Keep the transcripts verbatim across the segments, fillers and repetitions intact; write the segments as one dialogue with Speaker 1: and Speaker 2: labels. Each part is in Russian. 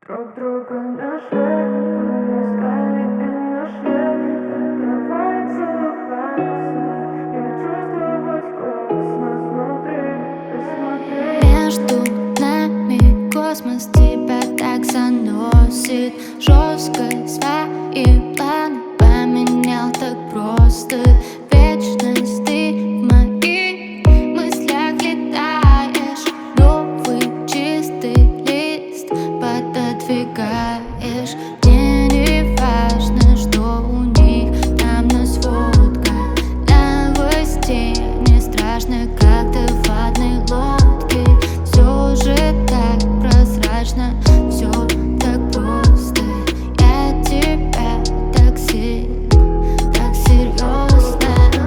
Speaker 1: Друг друга нашли, мы искали и нашли. Давай целоваться и чувствовать космос внутри. Посмотри.
Speaker 2: Между нами космос, тебя так заносит. Жестко свои планы поменял так просто. Вечность ты в моих мыслях летаешь. Новый чистый лист пододвигаешь. Мне не важно, что у них там на сводках новостей. Мне страшно, как ты в одной лодке. Все же так прозрачно, все так просто. Я тебя так сильно, так серьезно.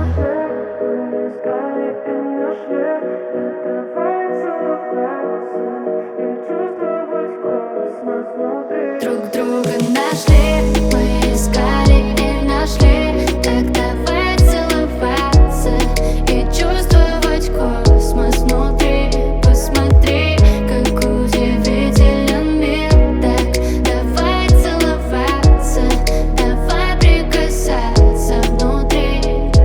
Speaker 1: Мы искали и нашли. Давай целоваться и чувствовать космос внутри.
Speaker 2: Друг друга нашли, мы искали и нашли. Так давай целоваться и чувствовать космос внутри. Посмотри, как удивителен мир. Так давай целоваться, давай прикасаться внутри.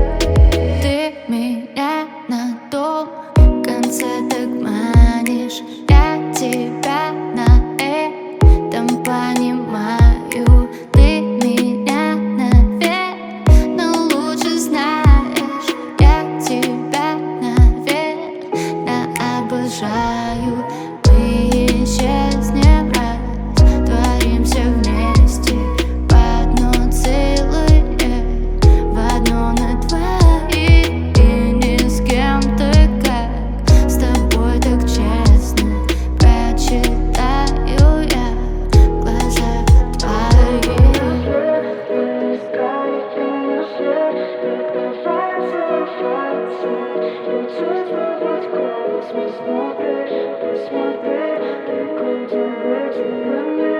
Speaker 2: Ты меня на том конце так манишь. Я тебя на этом понимаю. Ты меня, наверно, лучше знаешь. Я тебя, наверно, обожаю. Мы исчезнем раз, творимся вместе в одно целое, в одно на двоих. И ни с кем-то, как с тобой так честно прочитаю я в глазах твоих.
Speaker 1: Мы искали и нашли. Давай целоваться и чувствовать космос внутри. Посмотри, как удивителен мир.